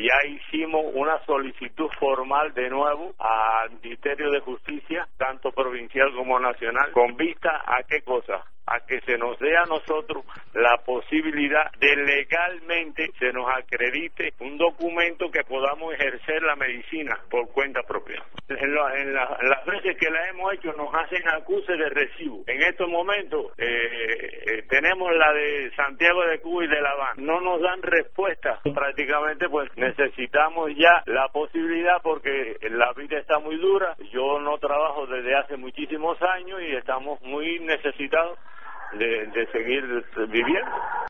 ya hicimos una solicitud formal de nuevo al Ministerio de Justicia, tanto provincial como nacional, con vista a qué cosa, a que se nos dé a nosotros la posibilidad de legalmente se nos acredite un documento que podamos ejercer la medicina por cuenta propia. En las veces que la hemos hecho nos hacen acuse de recibo. En estos momentos tenemos la de Santiago de Cuba y de La Habana. No nos dan respuesta. Prácticamente pues necesitamos ya la posibilidad porque la vida está muy dura. Yo no trabajo desde hace muchísimos años y estamos muy necesitados de seguir viviendo.